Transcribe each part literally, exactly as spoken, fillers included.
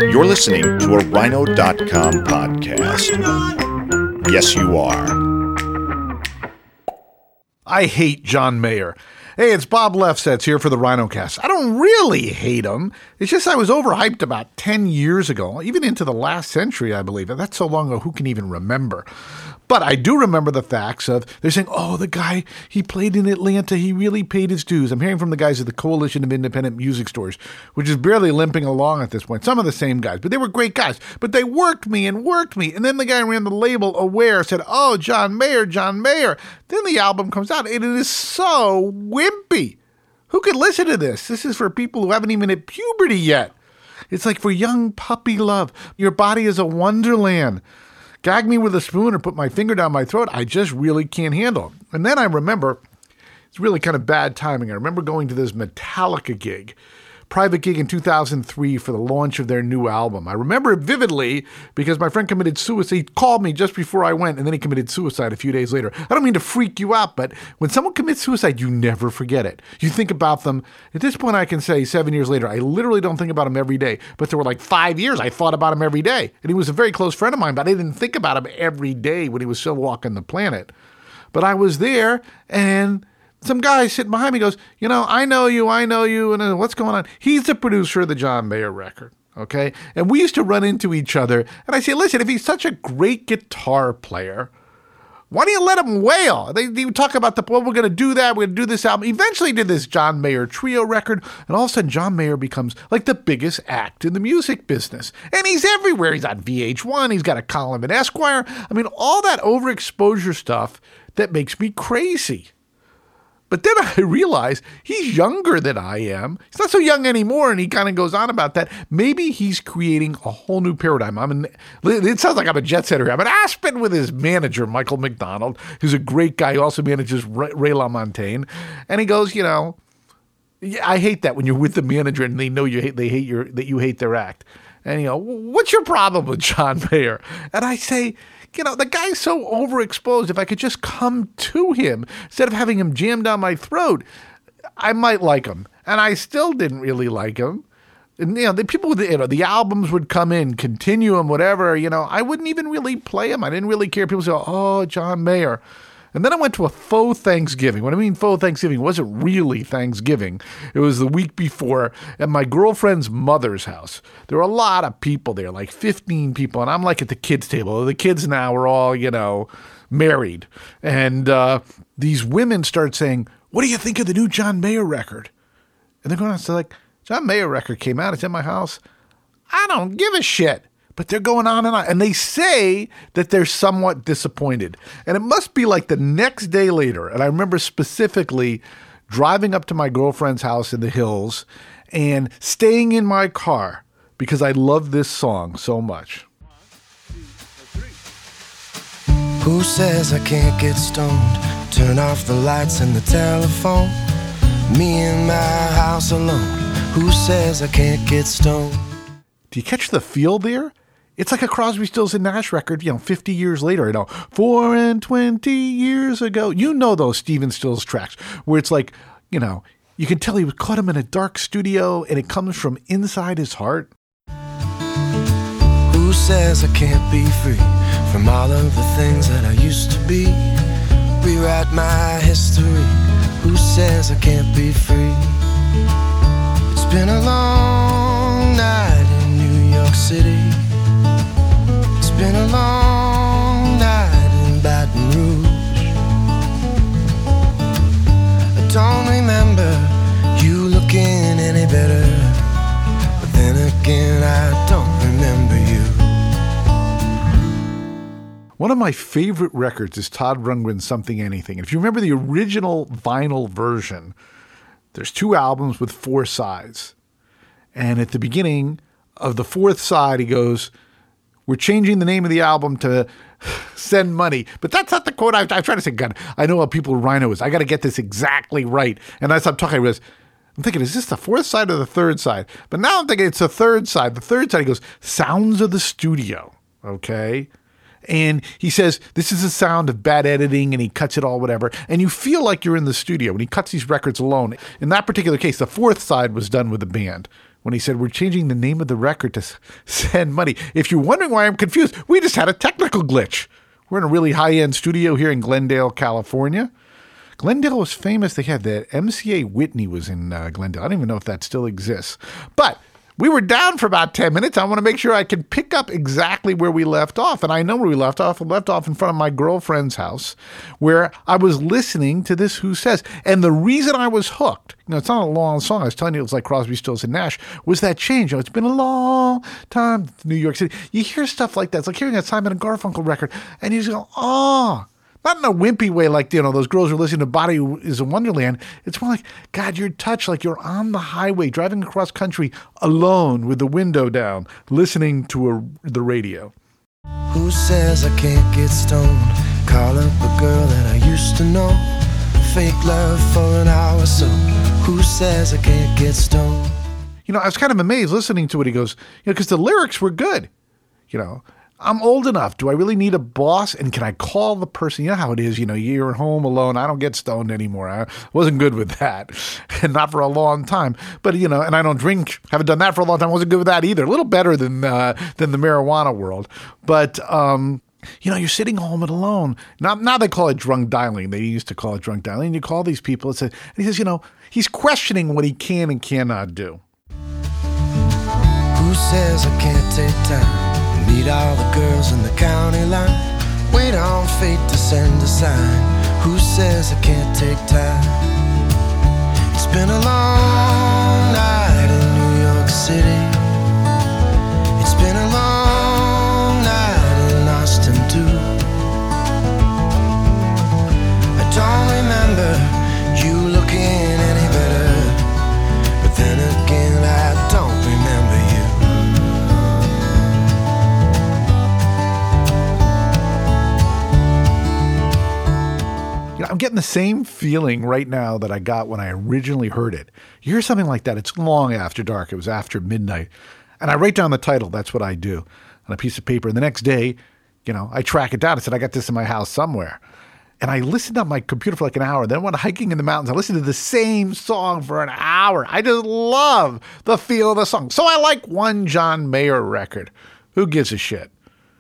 You're listening to a Rhino dot com podcast. Yes, you are. I hate John Mayer. Hey, it's Bob Lefsetz here for the RhinoCast. I don't really hate him. It's just I was overhyped about ten years ago, even into the last century, I believe. And that's so long ago, who can even remember? But I do remember the facts of, they're saying, oh, the guy, he played in Atlanta, he really paid his dues. I'm hearing from the guys at the Coalition of Independent Music Stores, which is barely limping along at this point. Some of the same guys, but they were great guys. But they worked me and worked me. And then the guy who ran the label, Aware, said, oh, John Mayer, John Mayer. Then the album comes out, and it is so wimpy. Who could listen to this? This is for people who haven't even hit puberty yet. It's like for young puppy love. Your body is a wonderland. Gag me with a spoon or put my finger down my throat. I just really can't handle it. And then I remember, it's really kind of bad timing. I remember going to this Metallica gig, private gig in two thousand three for the launch of their new album. I remember it vividly because my friend committed suicide. He called me just before I went, and then he committed suicide a few days later. I don't mean to freak you out, but when someone commits suicide, you never forget it. You think about them. At this point, I can say seven years later, I literally don't think about him every day. But there were like five years I thought about him every day. And he was a very close friend of mine, but I didn't think about him every day when he was still walking the planet. But I was there, and some guy sitting behind me goes, you know, I know you, I know you, and uh, what's going on? He's the producer of the John Mayer record, okay? And we used to run into each other, and I say, listen, if he's such a great guitar player, why don't you let him wail? They, they would talk about, the, well, we're going to do that, we're going to do this album. Eventually did this John Mayer trio record, and all of a sudden John Mayer becomes like the biggest act in the music business. And he's everywhere. He's on V H one, he's got a column in Esquire. I mean, all that overexposure stuff that makes me crazy. But then I realize he's younger than I am. He's not so young anymore, and he kind of goes on about that. Maybe he's creating a whole new paradigm. I'm an, it sounds like I'm a jet setter. I'm an Aspen with his manager, Michael McDonald, who's a great guy who also manages Ray, Ray LaMontagne. And he goes, you know, I hate that when you're with the manager and they know you hate, they hate your, that you hate their act. And you know, what's your problem with John Mayer? And I say, you know, the guy's so overexposed. If I could just come to him instead of having him jammed down my throat, I might like him. And I still didn't really like him. And, you know, the people with the, you know, the albums would come in, Continuum, whatever, you know, I wouldn't even really play them. I didn't really care. People say, oh, John Mayer. And then I went to a faux Thanksgiving. When I mean faux Thanksgiving, it wasn't really Thanksgiving. It was the week before at my girlfriend's mother's house. There were a lot of people there, like fifteen people. And I'm like at the kids' table. The kids now are all, you know, married. And uh, these women start saying, what do you think of the new John Mayer record? And they're going on, so like, John Mayer record came out. It's in my house. I don't give a shit. But they're going on and on. And they say that they're somewhat disappointed. And it must be like the next day later. And I remember specifically driving up to my girlfriend's house in the hills and staying in my car because I love this song so much. Who says I can't get stoned? Turn off the lights and the telephone. Me in my house alone. Who says I can't get stoned? Do you catch the feel there? It's like a Crosby, Stills and Nash record, you know, fifty years later, you know, four and twenty years ago. You know those Stephen Stills tracks where it's like, you know, you can tell he caught him in a dark studio and it comes from inside his heart. Who says I can't be free from all of the things that I used to be? Rewrite my history. Who says I can't be free? It's been a long night in New York City. It's been a long night in Baton Rouge. I don't remember you looking any better, but then again I don't remember you. One of my favorite records is Todd Rundgren's Something Anything. If you remember the original vinyl version, there's two albums with four sides. And at the beginning of the fourth side, he goes, we're changing the name of the album to Send Money. But that's not the quote. I, I try to say, God, I know how people Rhino is. I got to get this exactly right. And as I'm talking, I was, I'm thinking, is this the fourth side or the third side? But now I'm thinking it's the third side. The third side, he goes, sounds of the studio. Okay. And he says, this is the sound of bad editing, and he cuts it all, whatever. And you feel like you're in the studio when he cuts these records alone. In that particular case, the fourth side was done with a band, when he said, we're changing the name of the record to s- Send Money. If you're wondering why I'm confused, we just had a technical glitch. We're in a really high-end studio here in Glendale, California. Glendale was famous. They had the M C A Whitney was in uh, Glendale. I don't even know if that still exists. But we were down for about ten minutes. I want to make sure I can pick up exactly where we left off. And I know where we left off. We left off in front of my girlfriend's house where I was listening to this Who Says. And the reason I was hooked, you know, it's not a long song. I was telling you it was like Crosby, Stills, and Nash, was that change. You know, it's been a long time in New York City. You hear stuff like that. It's like hearing a Simon and Garfunkel record. And you just go, oh. Not in a wimpy way like, you know, those girls who are listening to Body is a Wonderland. It's more like, God, you're touched like you're on the highway, driving across country alone with the window down, listening to a, the radio. Who says I can't get stoned? Call up a girl that I used to know. Fake love for an hour, so who says I can't get stoned? You know, I was kind of amazed listening to it. He goes, you know, because the lyrics were good, you know. I'm old enough. Do I really need a boss? And can I call the person? You know how it is. You know, you're at home alone. I don't get stoned anymore. I wasn't good with that. And not for a long time. But, you know, and I don't drink. Haven't done that for a long time. I wasn't good with that either. A little better than uh, than the marijuana world. But, um, you know, you're sitting home alone. Now, now they call it drunk dialing. They used to call it drunk dialing. And you call these people. It's a, and he says, you know, he's questioning what he can and cannot do. Who says I can't take time? Meet all the girls in the county line. Wait on fate to send a sign. Who says I can't take time? It's been a long night in New York City. It's been a long night in Austin too. I don't remember you looking any better, but then again I don't remember you. I'm getting the same feeling right now that I got when I originally heard it. You hear something like that, it's long after dark. It was after midnight. And I write down the title. That's what I do on a piece of paper. And the next day, you know, I track it down. I said, I got this in my house somewhere. And I listened on my computer for like an hour. Then I went hiking in the mountains. I listened to the same song for an hour. I just love the feel of the song. So I like one John Mayer record. Who gives a shit?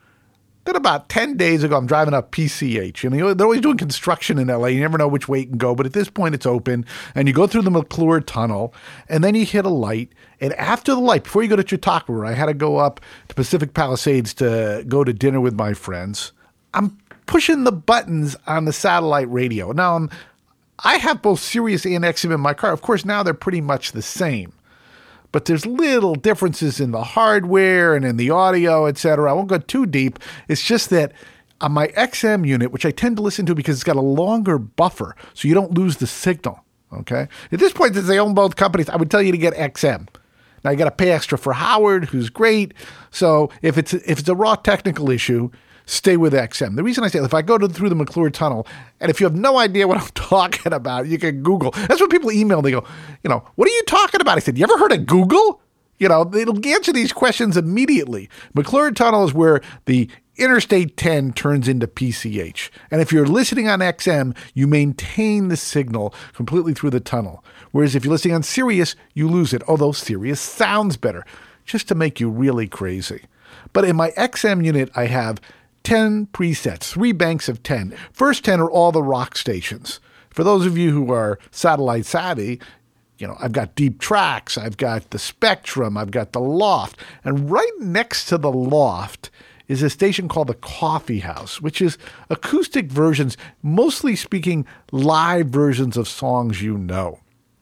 Then about ten days ago, I'm driving up P C H. And they're always doing construction in L A. You never know which way you can go. But at this point, it's open. And you go through the McClure Tunnel. And then you hit a light. And after the light, before you go to Chautauqua, where I had to go up to Pacific Palisades to go to dinner with my friends, I'm pushing the buttons on the satellite radio. Now, I'm, I have both Sirius and X M in my car. Of course, now they're pretty much the same. But there's little differences in the hardware and in the audio, et cetera. I won't go too deep. It's just that on my X M unit, which I tend to listen to because it's got a longer buffer, so you don't lose the signal, okay? At this point, since they own both companies, I would tell you to get X M. Now, you got to pay extra for Howard, who's great. So if it's if it's a raw technical issue, stay with X M. The reason I say, if I go to, through the McClure Tunnel, and if you have no idea what I'm talking about, you can Google. That's what people email. They go, you know, what are you talking about? I said, you ever heard of Google? You know, it'll answer these questions immediately. McClure Tunnel is where the Interstate ten turns into P C H. And if you're listening on X M, you maintain the signal completely through the tunnel. Whereas if you're listening on Sirius, you lose it, although Sirius sounds better, just to make you really crazy. But in my X M unit, I have ten presets, three banks of ten. First ten are all the rock stations. For those of you who are satellite savvy, you know, I've got Deep Tracks, I've got the Spectrum, I've got the Loft. And right next to the Loft is a station called the Coffee House, which is acoustic versions, mostly speaking live versions of songs you know.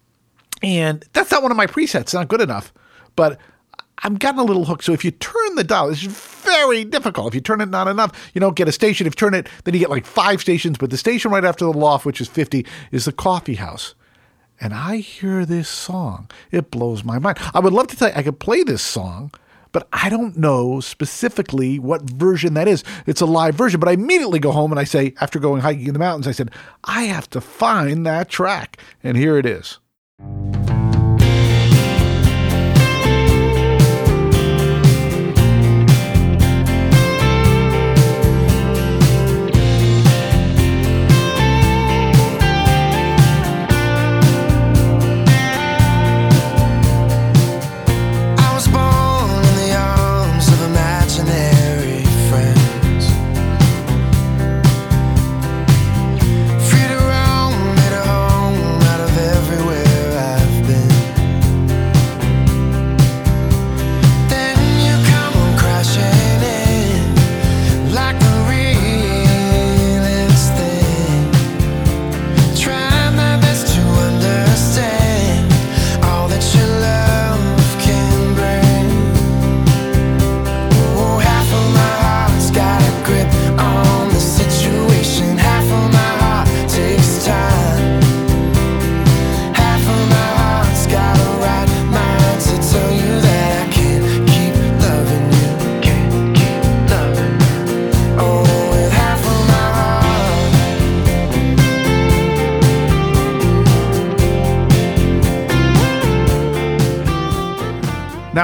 And that's not one of my presets. It's not good enough. But I'm getting a little hooked. So if you turn the dial, it's very difficult. If you turn it not enough, you don't get a station. If you turn it, then you get like five stations. But the station right after the Loft, which is fifty, is the Coffee House. And I hear this song. It blows my mind. I would love to tell you I could play this song, but I don't know specifically what version that is. It's a live version. But I immediately go home and I say, after going hiking in the mountains, I said, I have to find that track. And here it is.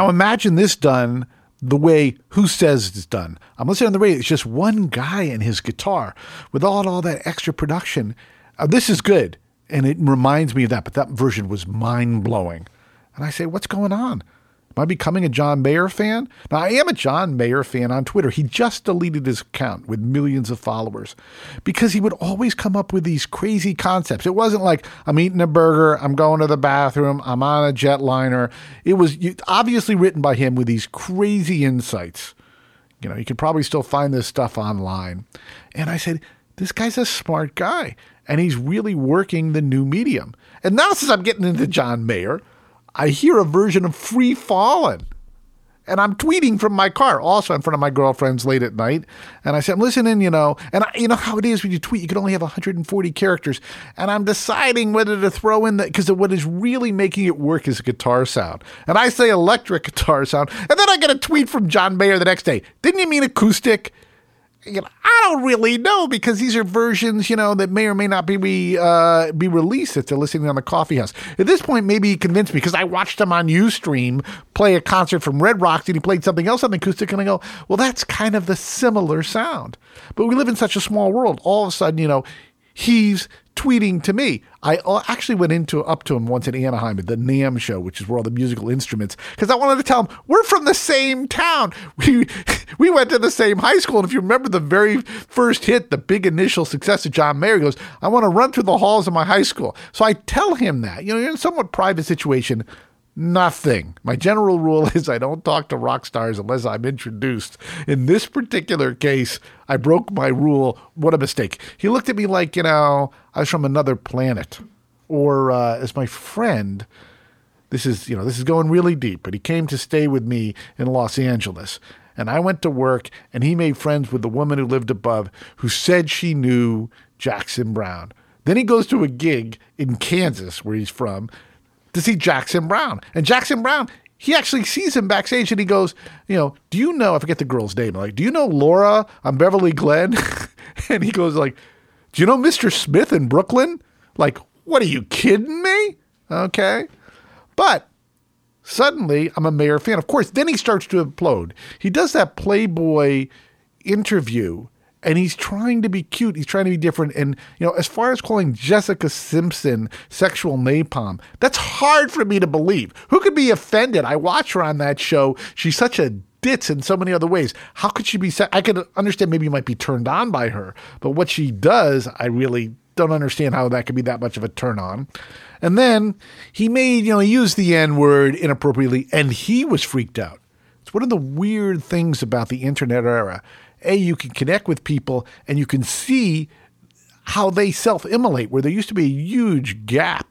Now imagine this done the way Who Says it's done. I'm listening on the radio. It's just one guy and his guitar with all, all that extra production. Uh, this is good. And it reminds me of that. But that version was mind-blowing. And I say, what's going on? Am I becoming a John Mayer fan? Now, I am a John Mayer fan on Twitter. He just deleted his account with millions of followers because he would always come up with these crazy concepts. It wasn't like, I'm eating a burger, I'm going to the bathroom, I'm on a jetliner. It was obviously written by him with these crazy insights. You know, you could probably still find this stuff online. And I said, this guy's a smart guy, and he's really working the new medium. And now since I'm getting into John Mayer, I hear a version of Free Fallin', and I'm tweeting from my car, also in front of my girlfriend's late at night. And I said, I'm listening, you know, and I, you know how it is when you tweet, you can only have one hundred forty characters. And I'm deciding whether to throw in the, because what is really making it work is a guitar sound. And I say electric guitar sound. And then I get a tweet from John Mayer the next day. Didn't you mean acoustic? You know, I don't really know because these are versions, you know, that may or may not be be, uh, be released if they're listening on the Coffee House. At this point, maybe he convinced me because I watched him on Ustream play a concert from Red Rocks and he played something else on the acoustic and I go, well, that's kind of the similar sound. But we live in such a small world. All of a sudden, you know, he's tweeting to me. I actually went into up to him once in Anaheim at the NAMM show, which is where all the musical instruments, because I wanted to tell him, we're from the same town. We we went to the same high school. And if you remember the very first hit, the big initial success of John Mayer, he goes, I want to run through the halls of my high school. So I tell him that. You know, you're in a somewhat private situation. Nothing. My general rule is I don't talk to rock stars unless I'm introduced. In this particular case, I broke my rule. What a mistake. He looked at me like, you know, I was from another planet. Or uh, as my friend, this is, you know, this is going really deep, but he came to stay with me in Los Angeles. And I went to work, and he made friends with the woman who lived above who said she knew Jackson Browne. Then he goes to a gig in Kansas, where he's from, to see Jackson Browne. And Jackson Browne, he actually sees him backstage and he goes, you know, do you know, I forget the girl's name, like, do you know Laura on Beverly Glen? And he goes like, do you know Mister Smith in Brooklyn? Like, what are you kidding me? Okay. But suddenly I'm a Mayer fan. Of course, then he starts to implode. He does that Playboy interview and he's trying to be cute. He's trying to be different. And, you know, as far as calling Jessica Simpson sexual napalm, that's hard for me to believe. Who could be offended? I watch her on that show. She's such a ditz in so many other ways. How could she be? Se- I could understand maybe you might be turned on by her. But what she does, I really don't understand how that could be that much of a turn on. And then he made, you know, he used the N-word inappropriately, and he was freaked out. It's one of the weird things about the internet era. A, you can connect with people and you can see how they self-immolate, where there used to be a huge gap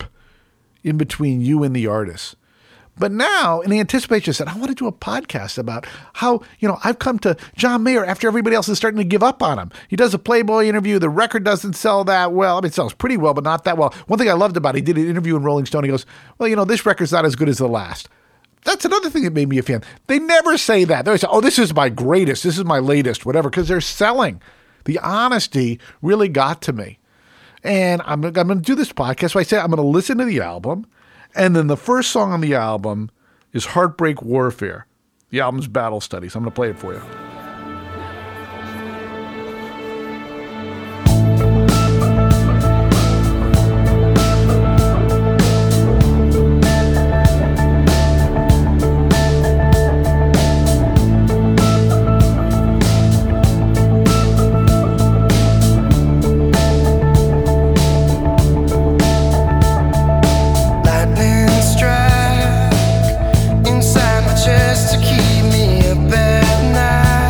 in between you and the artist. But now, in anticipation, I said, I want to do a podcast about how, you know, I've come to John Mayer after everybody else is starting to give up on him. He does a Playboy interview. The record doesn't sell that well. I mean, it sells pretty well, but not that well. One thing I loved about it, he did an interview in Rolling Stone. He goes, well, you know, this record's not as good as the last. That's another thing that made me a fan. They never say that. They always say, oh, this is my greatest. This is my latest, whatever, because they're selling. The honesty really got to me. And I'm, I'm going to do this podcast. So I say I'm going to listen to the album. And then the first song on the album is Heartbreak Warfare. The album's Battle Studies. I'm going to play it for you. Inside my chest to keep me up at night.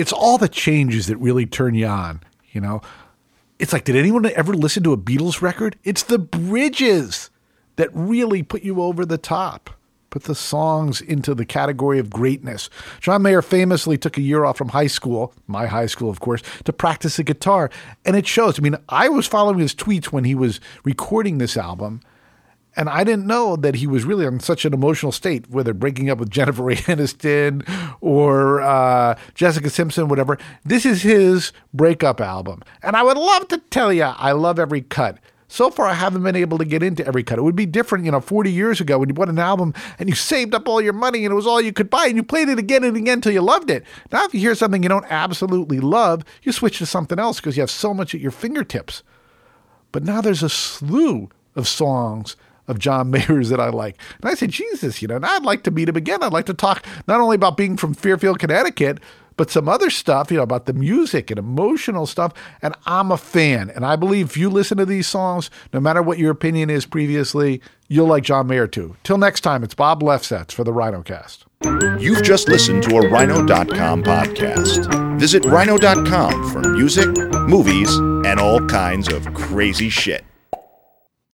It's all the changes that really turn you on, you know. It's like, did anyone ever listen to a Beatles record? It's the bridges that really put you over the top, put the songs into the category of greatness. John Mayer famously took a year off from high school, my high school, of course, to practice the guitar. And it shows. I mean, I was following his tweets when he was recording this album, and I didn't know that he was really in such an emotional state, whether breaking up with Jennifer Aniston or uh, Jessica Simpson, whatever. This is his breakup album. And I would love to tell you I love every cut. So far, I haven't been able to get into every cut. It would be different, you know, forty years ago when you bought an album and you saved up all your money and it was all you could buy and you played it again and again until you loved it. Now, if you hear something you don't absolutely love, you switch to something else because you have so much at your fingertips. But now there's a slew of songs of John Mayer's that I like. And I said, Jesus, you know, now I'd like to meet him again. I'd like to talk not only about being from Fairfield, Connecticut, but some other stuff, you know, about the music and emotional stuff. And I'm a fan. And I believe if you listen to these songs, no matter what your opinion is previously, you'll like John Mayer too. Till next time, it's Bob Lefsetz for the RhinoCast. You've just listened to a Rhino dot com podcast. Visit Rhino dot com for music, movies, and all kinds of crazy shit.